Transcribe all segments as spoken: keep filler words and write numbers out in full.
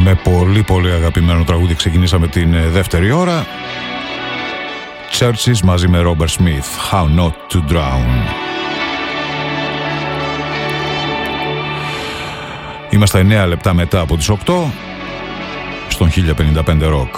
Με πολύ πολύ αγαπημένο τραγούδι ξεκινήσαμε την δεύτερη ώρα. Churches μαζί με Robert Smith, How Not to Drown. Είμαστε εννέα λεπτά μετά από τις οκτώ στον χίλια πενήντα πέντε Rock.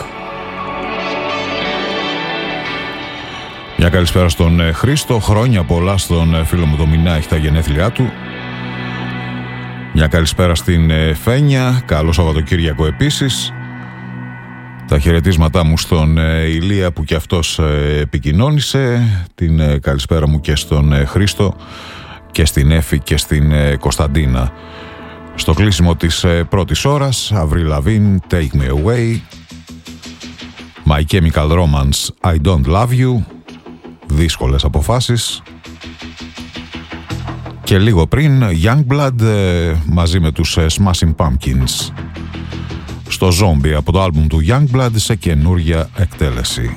Μια καλησπέρα στον Χρήστο, χρόνια πολλά στον φίλο μου το Μινά, τα γενέθλιά του. Μια καλησπέρα στην Φένια, καλό Σαββατοκύριακο επίσης. Τα χαιρετίσματά μου στον Ηλία που και αυτός επικοινώνησε. Την καλησπέρα μου και στον Χρήστο και στην Έφη και στην Κωνσταντίνα. Στο κλείσιμο της πρώτης ώρας, Avril Lavigne, Take Me Away, My Chemical Romance, I Don't Love You, δύσκολες αποφάσεις. Και λίγο πριν, Youngblood μαζί με τους Smashing Pumpkins. Στο Zombie από το άλμπουμ του Youngblood σε καινούρια εκτέλεση.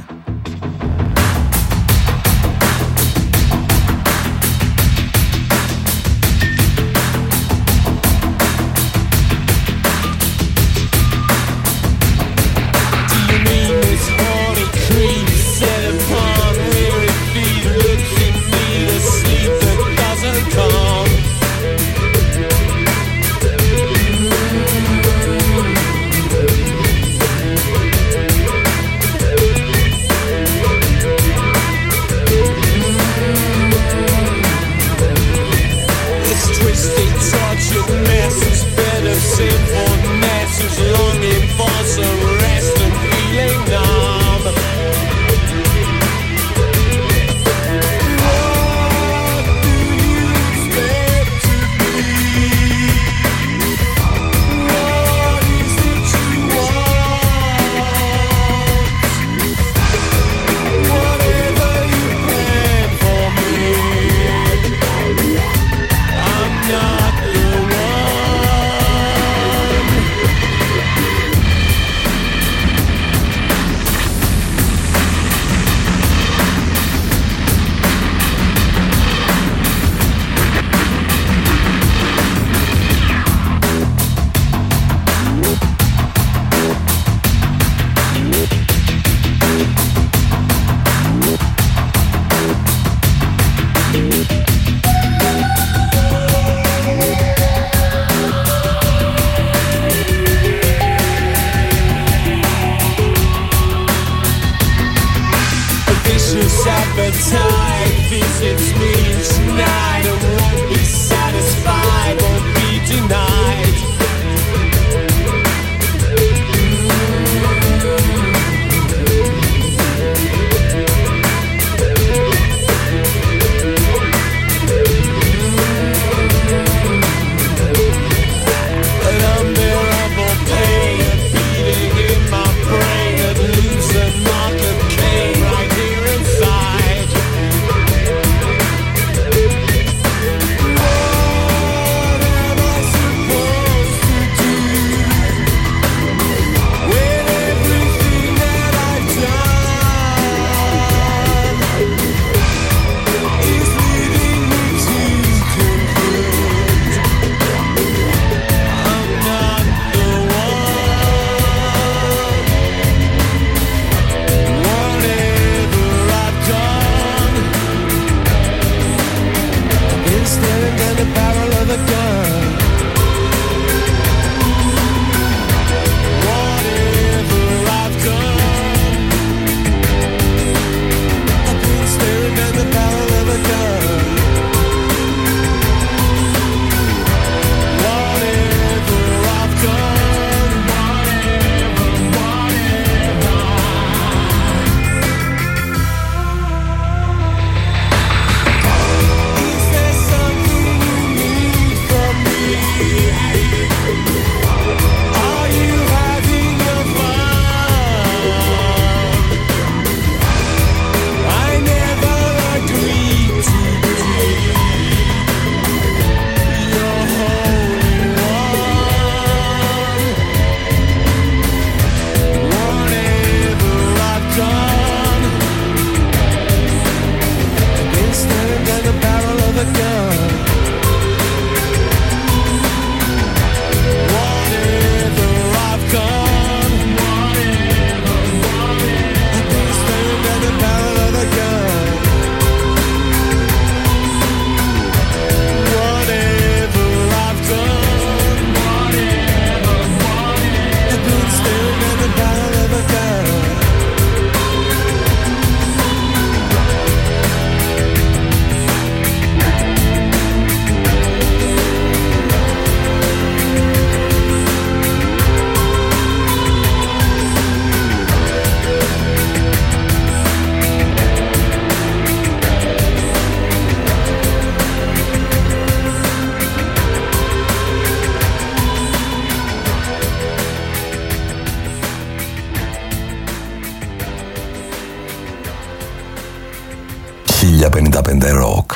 πενήντα πέντε Rock.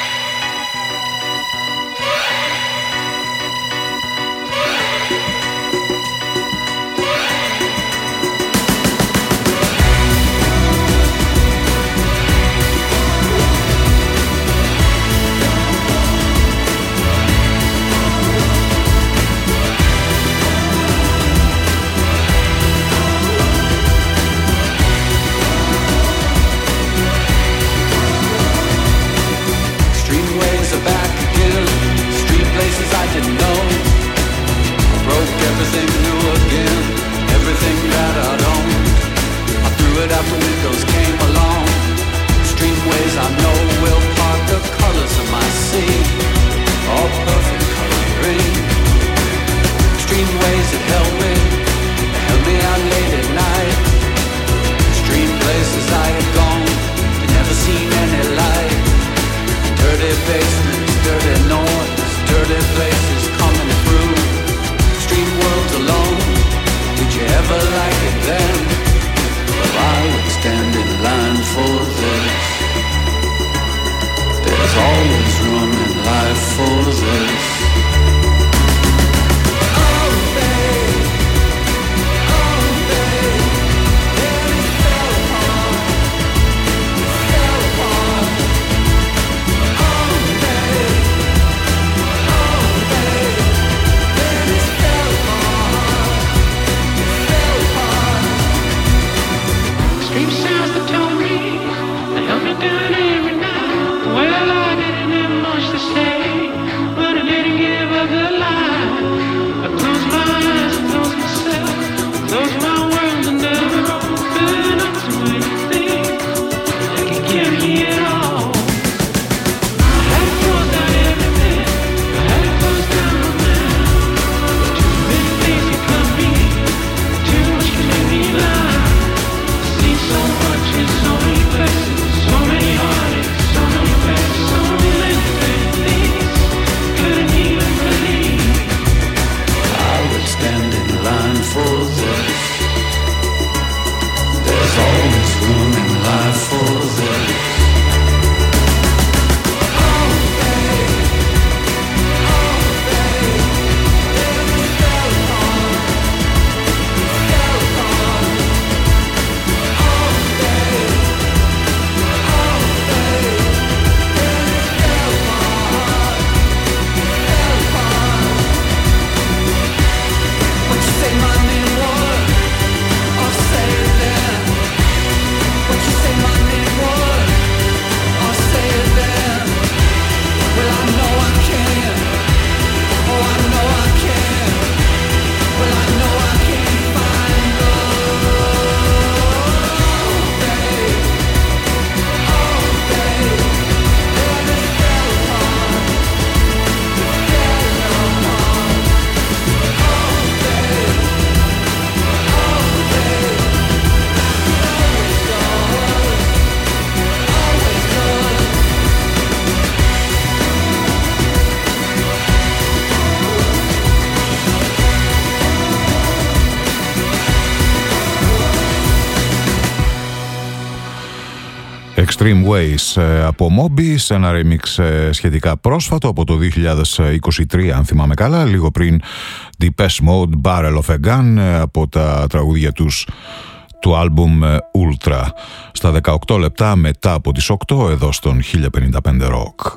Extreme Ways από Moby σε ένα remix σχετικά πρόσφατο από το δύο χιλιάδες είκοσι τρία, αν θυμάμαι καλά, λίγο πριν Depeche Mode, Barrel of a Gun, από τα τραγούδια τους του άλμπουμ Ultra. Στα δεκαοκτώ λεπτά μετά από τις οκτώ εδώ στον χίλια πενήντα πέντε Rock.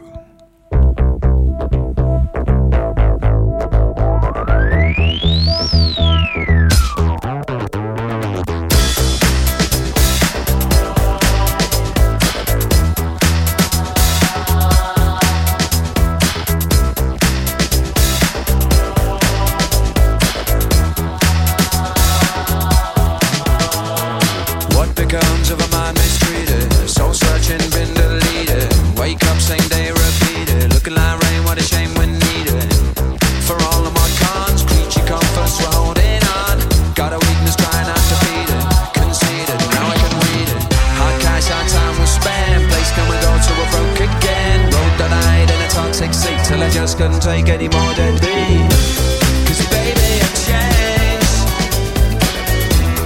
Couldn't take any more than me. 'Cause baby, I changed.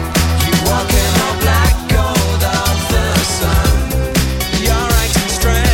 You walk in the black gold of the sun. You're acting strange.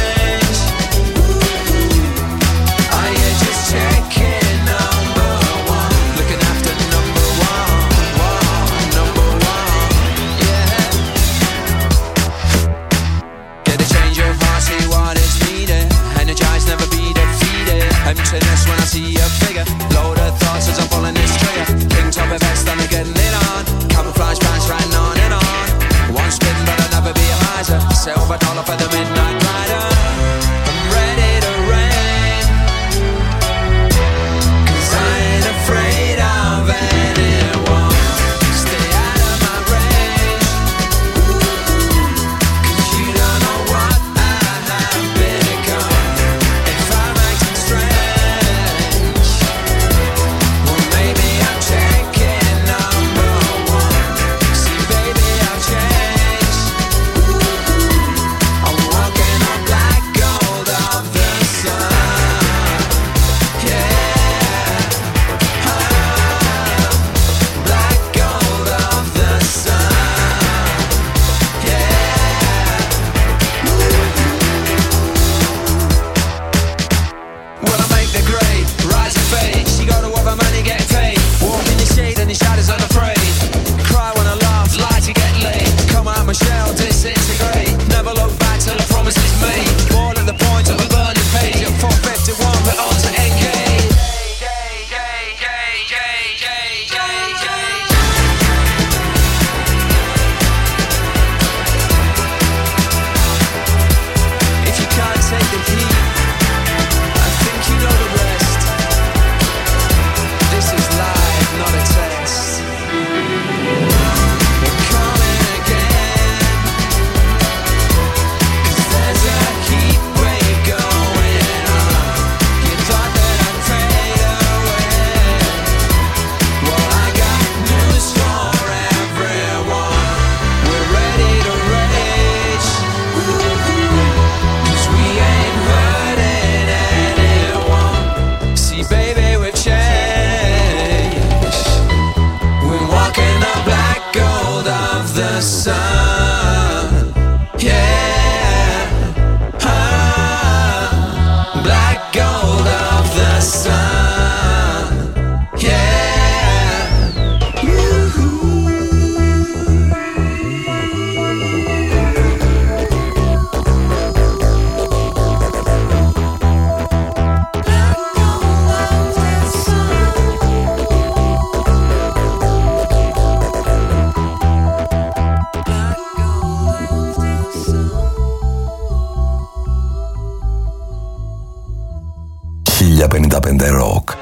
The Rock.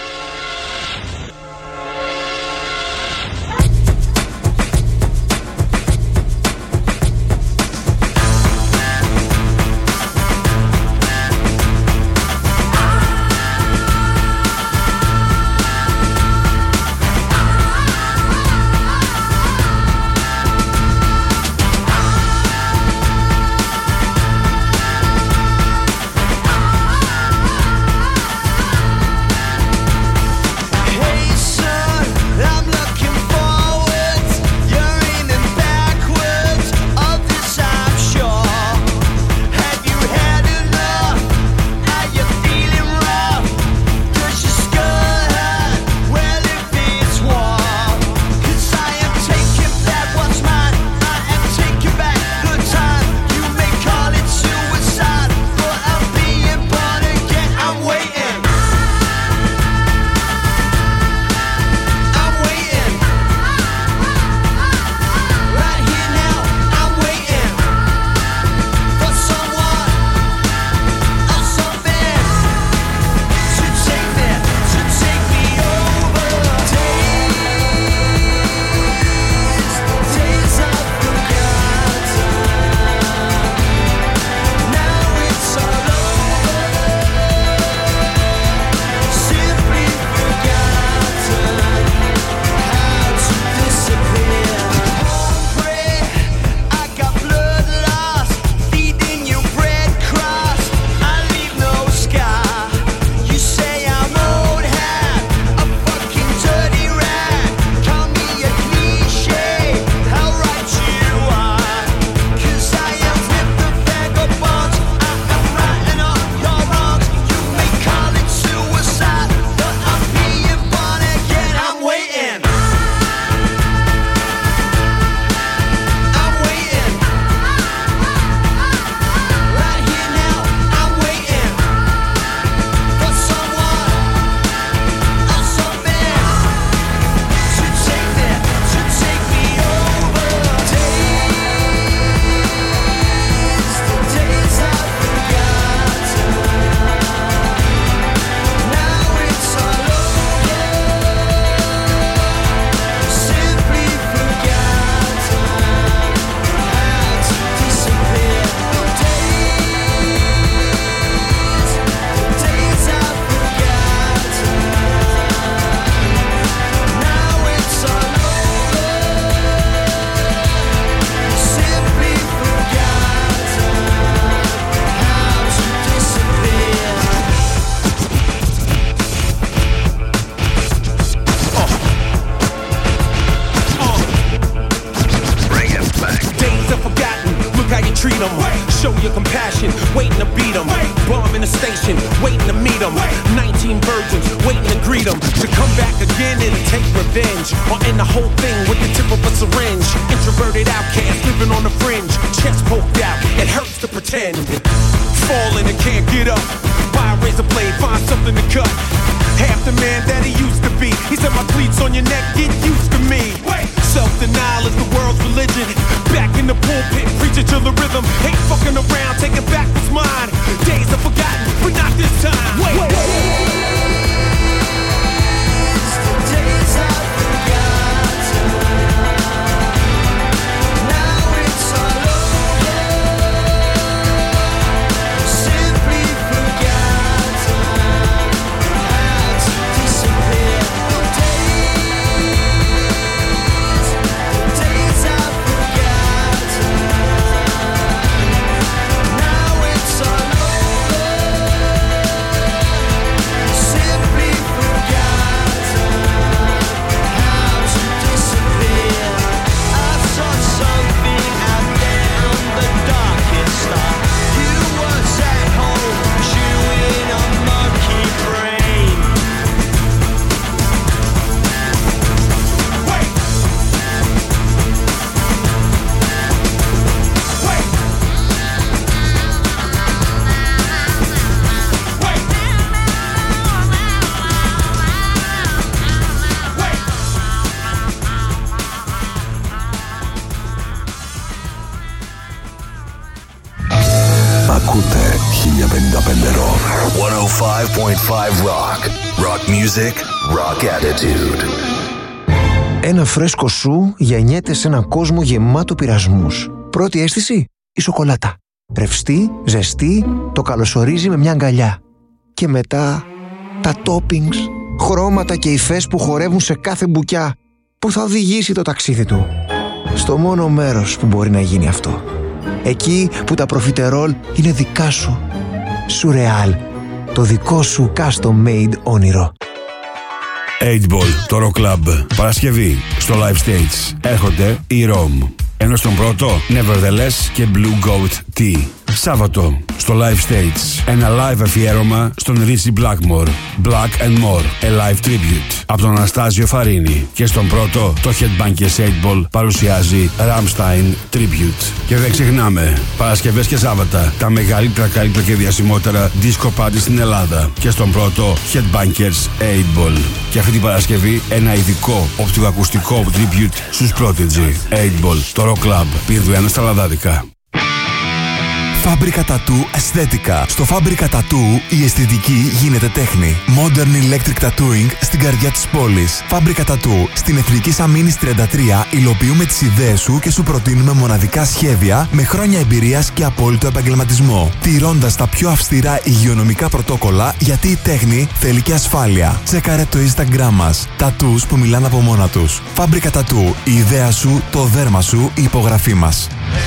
Show your compassion, waiting to beat them. Bomb in the station, waiting to meet them. nineteen virgins, waiting to greet them. To come back again and take revenge. Or end the whole thing with the tip of a syringe. Introverted outcast, living on the fringe. Chest poked out, it hurts to pretend. Falling and can't get up. Buy a razor blade, find something to cut. Half the man that he used to be. He said my cleats on your neck, get used to me. Self-denial is the world's religion. Back in the pulpit, preaching to the rhythm. Ain't fucking around, taking back what's mine. Days are forgotten, but not this time. Wait, wait, wait. Days are forgotten. Now it's all over. Simply forgotten. How to disappear. Days are forgotten. Now it's all over. πενήντα πέντε Rock. εκατόν πέντε κόμμα πέντε Rock. Rock music, rock attitude. Ένα φρέσκο σου γεννιέται σε έναν κόσμο γεμάτο πειρασμούς. Πρώτη αίσθηση, η σοκολάτα. Ρευστή, ζεστή, το καλωσορίζει με μια αγκαλιά. Και μετά, τα toppings, χρώματα και υφές που χορεύουν σε κάθε μπουκιά, που θα οδηγήσει το ταξίδι του στο μόνο μέρος που μπορεί να γίνει αυτό. Εκεί που τα προφιτερόλ είναι δικά σου. Σουρεάλ, το δικό σου custom made όνειρο. οκτώ Ball, το Rock Club. Παρασκευή, στο Live Stage. Έρχονται οι Rom. Ενώ στον πρώτο, Nevertheless και Blue Goat Tea. Σάββατο, στο Live Stage. Ένα live αφιέρωμα στον Richie Blackmore. Black and More, a live tribute. Από τον Αναστάζιο Φαρίνη. Και στον πρώτο, το Headbangers οκτώ Ball παρουσιάζει Rammstein Tribute. Και δεν ξεχνάμε, Παρασκευές και Σάββατα, τα μεγαλύτερα, καλύτερα και διασημότερα disco party στην Ελλάδα. Και στον πρώτο, Headbangers οκτώ Ball. Και αυτή την Παρασκευή, ένα ειδικό οπτικοακουστικό tribute στους Prodigy. οκτώ Ball, το Rock Club. Πήρδου ένα στα Λαδάδικα. Φάμπρικα Tattoo Αισθέτικα. Στο Φάμπρικα Tattoo η αισθητική γίνεται τέχνη. Modern Electric Tattooing στην καρδιά της πόλης. Φάμπρικα Tattoo στην Εθνική Αμήνης τριάντα τρία υλοποιούμε τις ιδέες σου και σου προτείνουμε μοναδικά σχέδια με χρόνια εμπειρίας και απόλυτο επαγγελματισμό. Τηρώντας τα πιο αυστηρά υγειονομικά πρωτόκολλα, γιατί η τέχνη θέλει και ασφάλεια. Τσέκαρε το Instagram μας. Τατούς που μιλάνε από μόνα τους. Φάμπρικα Tattoo. Η ιδέα σου, το δέρμα σου, η υπογραφή μας.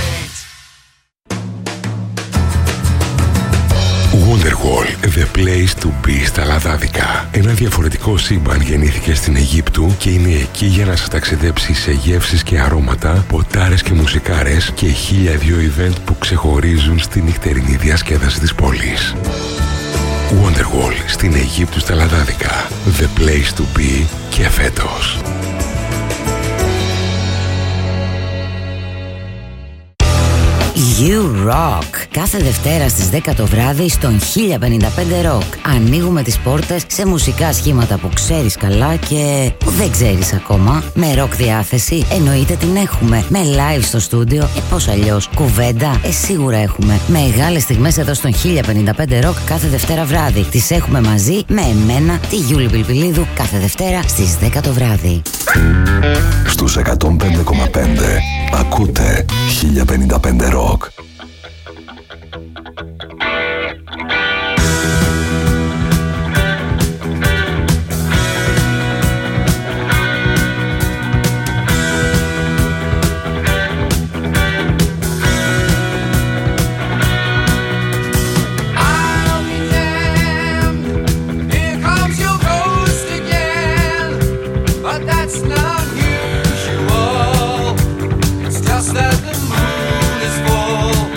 Wonderwall, the place to be στα Λαδάδικα. Ένα διαφορετικό σύμπαν γεννήθηκε στην Αιγύπτου και είναι εκεί για να σας ταξιδέψει σε γεύσεις και αρώματα, ποτάρες και μουσικάρες και χίλια δυο event που ξεχωρίζουν στη νυχτερινή διασκέδαση της πόλης. Wonderwall στην Αιγύπτου στα Λαδάδικα. The place to be και φέτος. You Rock. Κάθε Δευτέρα στις δέκα το βράδυ στον χίλια πενήντα πέντε Rock. Ανοίγουμε τις πόρτες σε μουσικά σχήματα που ξέρεις καλά και που δεν ξέρεις ακόμα. Με rock διάθεση εννοείται την έχουμε. Με live στο στούντιο, ε πώς αλλιώς. Κουβέντα, ε σίγουρα έχουμε. Μεγάλες στιγμές εδώ στον χίλια πενήντα πέντε Rock κάθε Δευτέρα βράδυ. Τις έχουμε μαζί με εμένα, τη Γιούλη Πιλπιλίδου, κάθε Δευτέρα στις δέκα το βράδυ. Στους εκατόν πέντε κόμμα πέντε ακούτε χίλια πενήντα πέντε Rock. That the moon is full.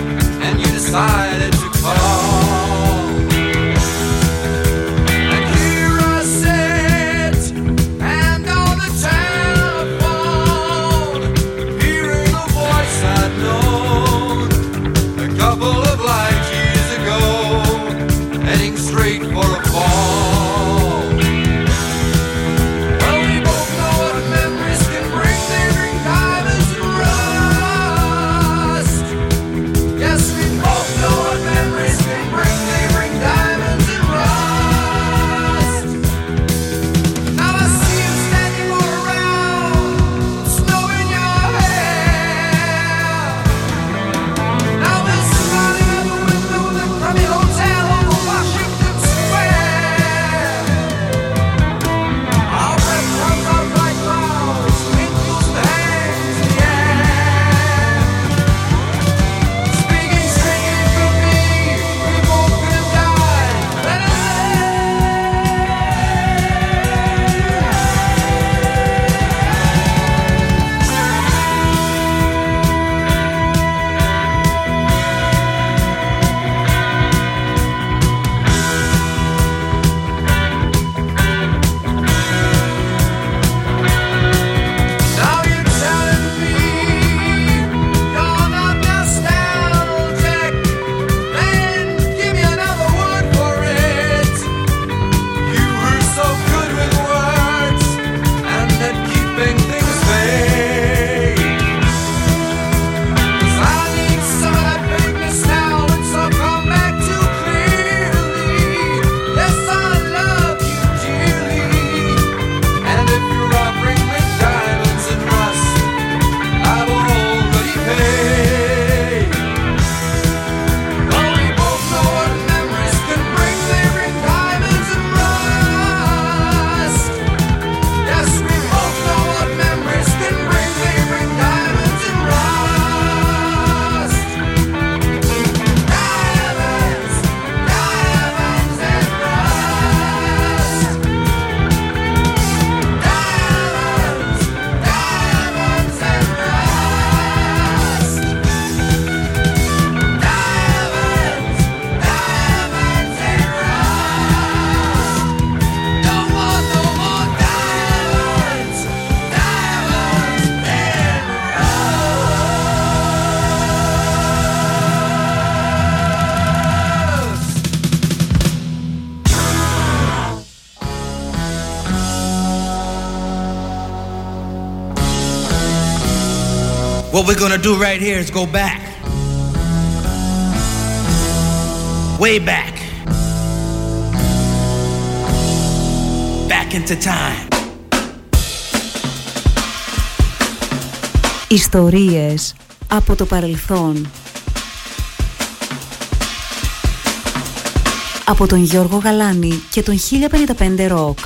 What we're gonna do right here is go back. Way back. Back into time. Ιστορίες από το παρελθόν. Από τον Γιώργο Γαλάνη και τον χίλια πενήντα πέντε Rock.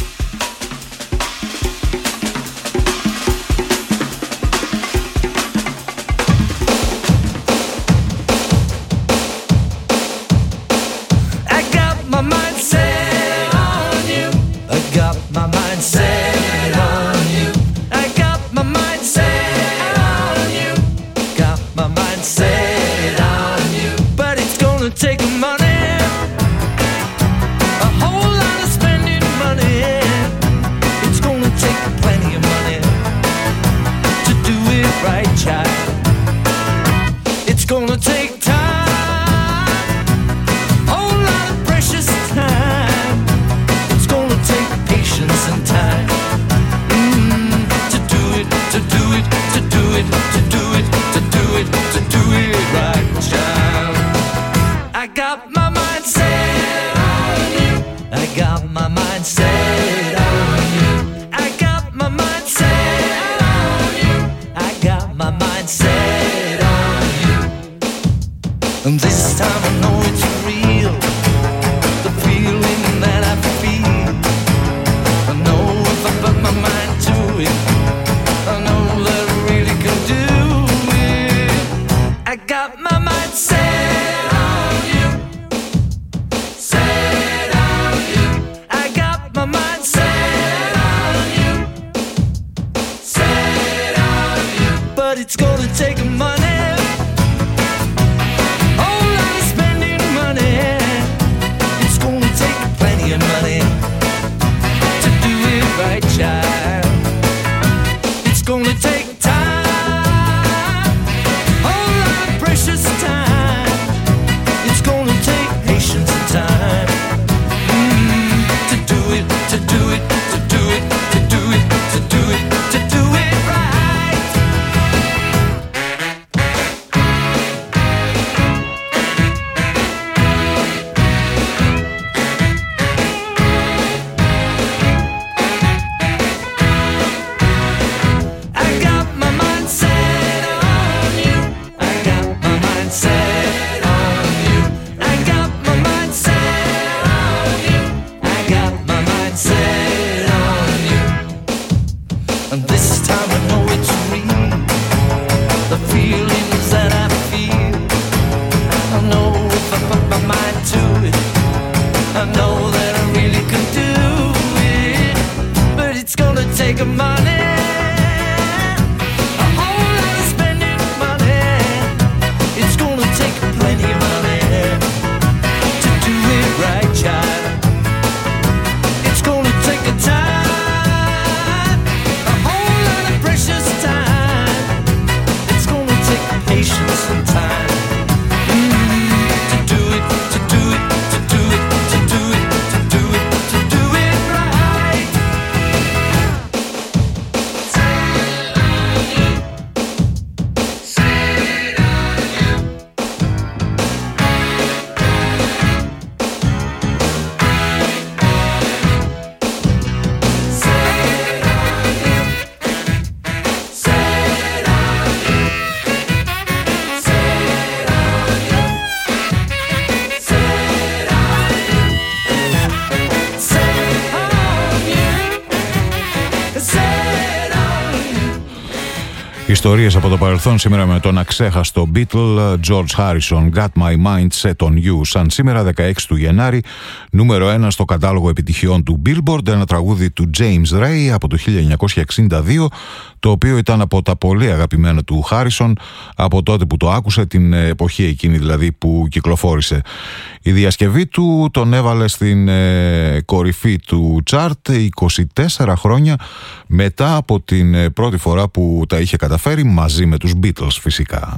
Ιστορίες από το παρελθόν σήμερα με τον αξέχαστο Beatle George Harrison, Got My Mind Set on You. Σαν σήμερα δεκαέξι του Γενάρη, νούμερο ένα στο κατάλογο επιτυχιών του Billboard, ένα τραγούδι του James Ray από το χίλια εννιακόσια εξήντα δύο, το οποίο ήταν από τα πολύ αγαπημένα του Harrison από τότε που το άκουσε, την εποχή εκείνη δηλαδή που κυκλοφόρησε. Η διασκευή του τον έβαλε στην ε, κορυφή του chart είκοσι τέσσερα χρόνια μετά από την πρώτη φορά που τα είχε καταφέρει μαζί με τους Beatles φυσικά.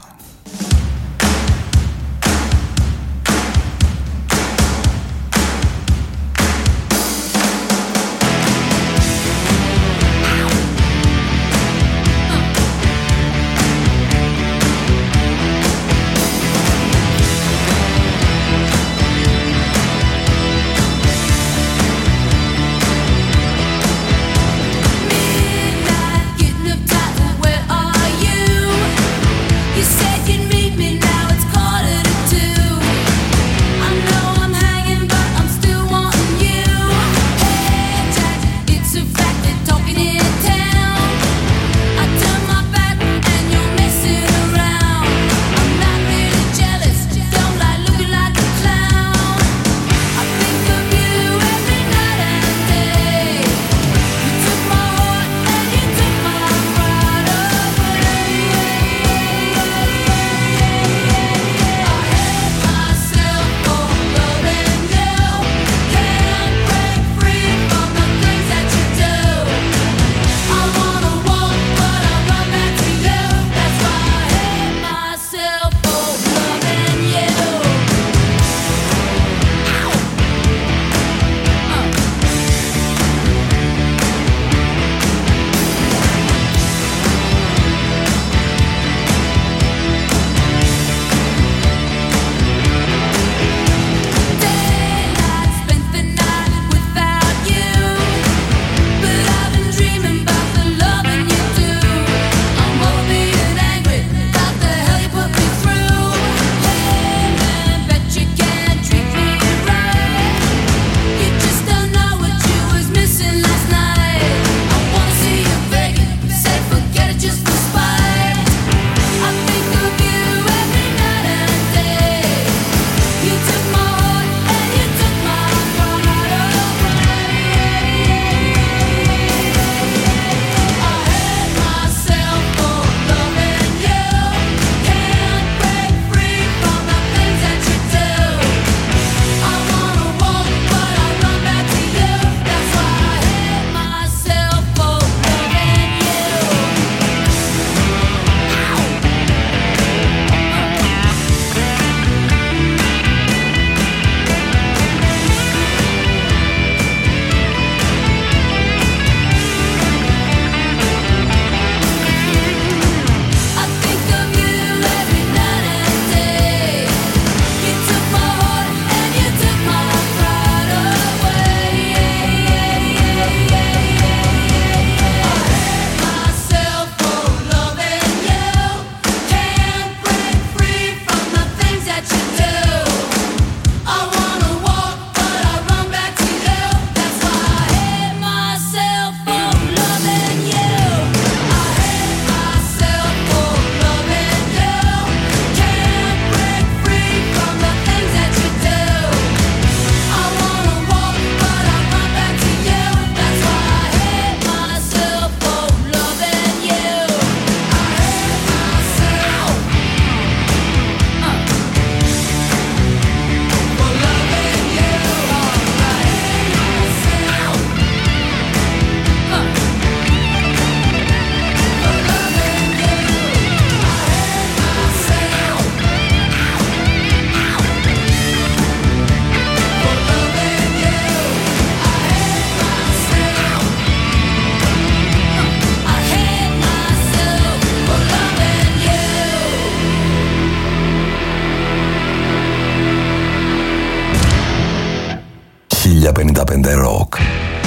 πέντε Rock.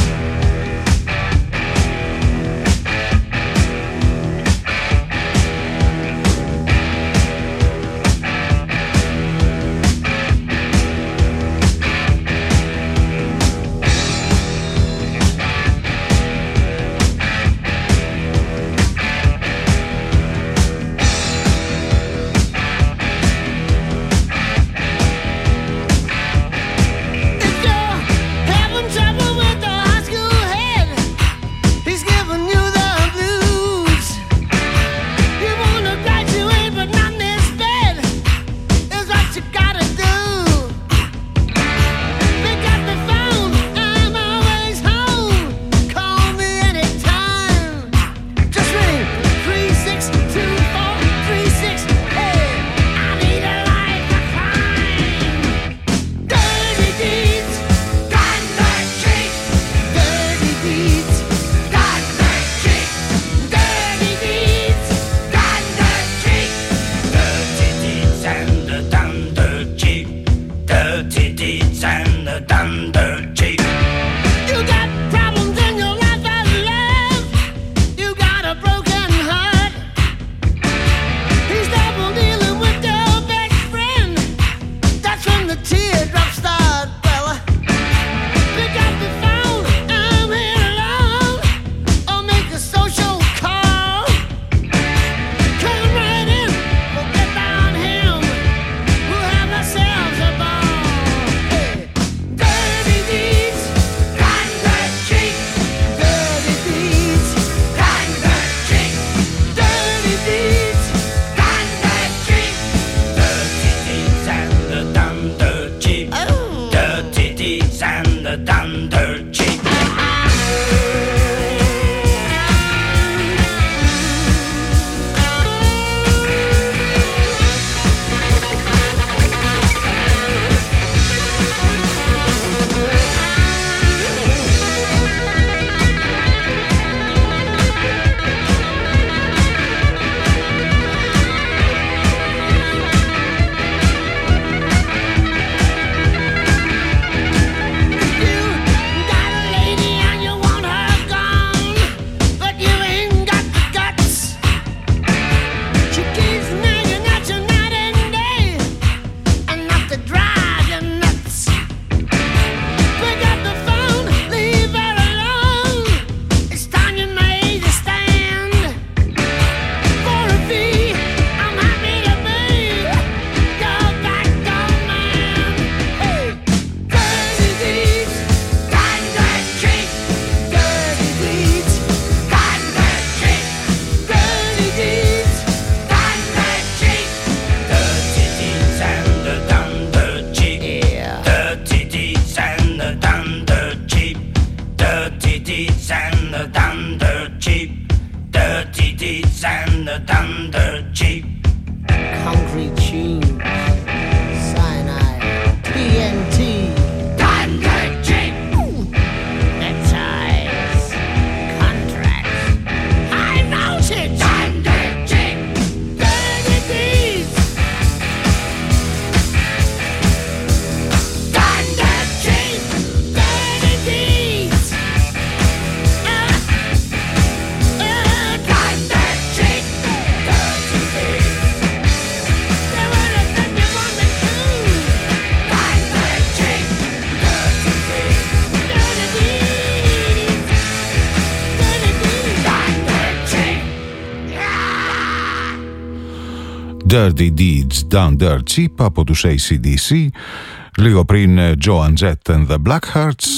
Dirty Deeds Done Dirt Cheap από τους έι σι ντι σι, λίγο πριν Joan Jett and the Blackhearts,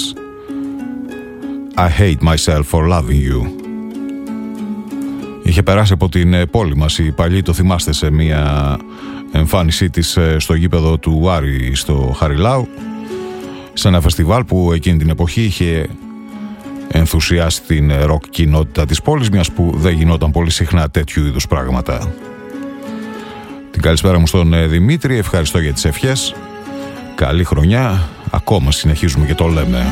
I Hate Myself for Loving You. Είχε περάσει από την πόλη μας η παλιή, το θυμάστε, σε μια εμφάνισή της στο γήπεδο του Άρη στο Χαριλάου, σε ένα φεστιβάλ που εκείνη την εποχή είχε ενθουσιάσει την ροκ κοινότητα της πόλης, μιας που δεν γινόταν πολύ συχνά τέτοιου είδους πράγματα. Την καλησπέρα μου στον Δημήτρη, ευχαριστώ για τις ευχές. Καλή χρονιά, ακόμα συνεχίζουμε και το λέμε.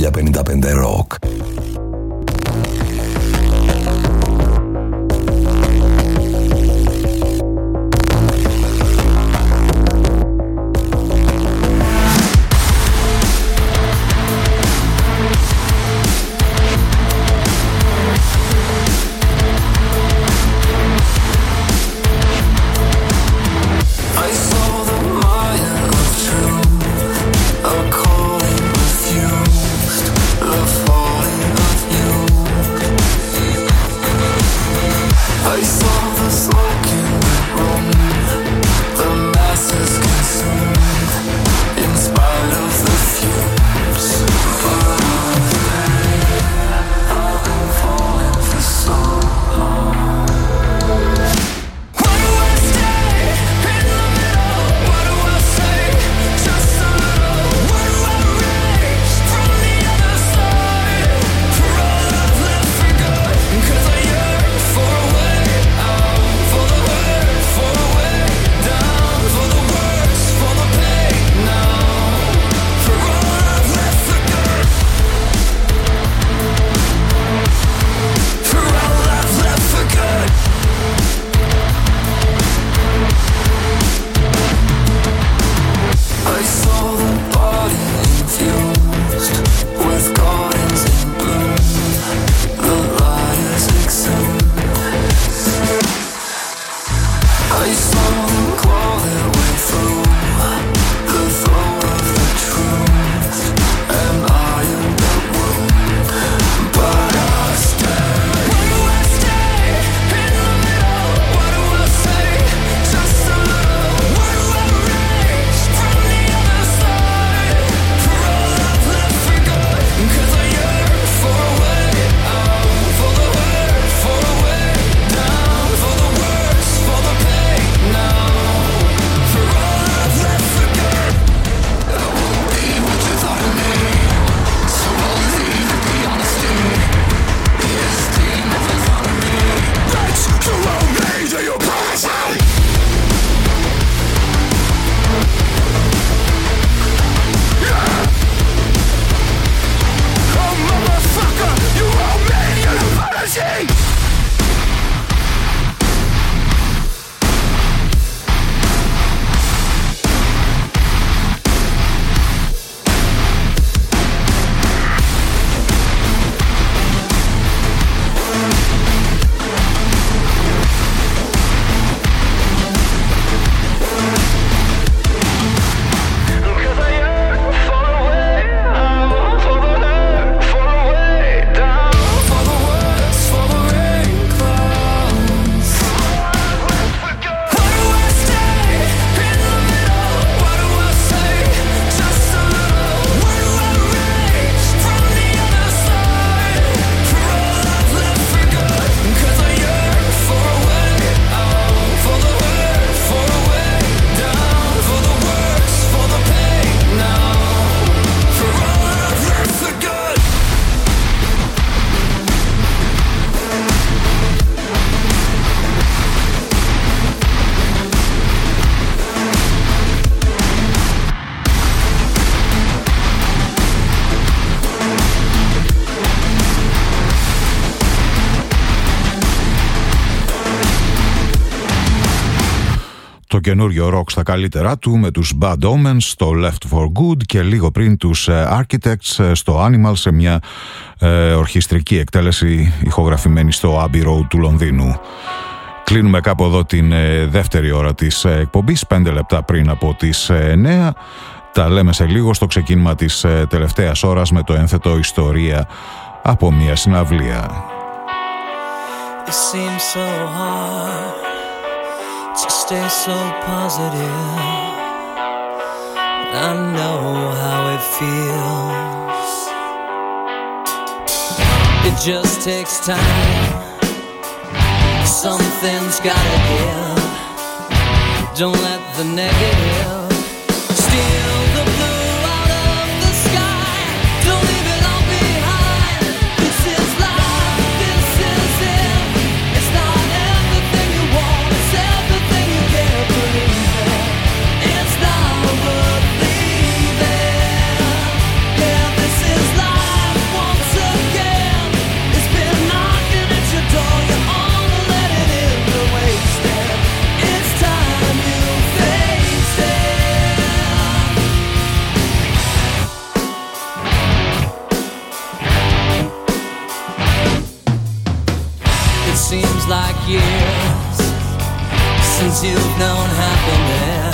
χίλια πενήντα πέντε Rock. Το καινούριο ροκ στα καλύτερά του με τους Bad Omens στο Left for Good και λίγο πριν τους Architects στο Animal σε μια ε, ορχιστρική εκτέλεση ηχογραφημένη στο Abbey Road του Λονδίνου. Κλείνουμε κάπου εδώ την ε, δεύτερη ώρα της ε, εκπομπής, πέντε λεπτά πριν από τις ε, εννέα. Τα λέμε σε λίγο στο ξεκίνημα της ε, τελευταίας ώρας με το ένθετο ιστορία από μια συναυλία. It seems so hard to stay so positive. I know how it feels. It just takes time. Something's gotta give. Don't let the negative steal the blue out of the sky. Don't leave it all behind. This is life, this is it. It's not everything you want, it's everything you can't believe in. It's not worth leaving. Yeah, this is life. like years since you've known happiness.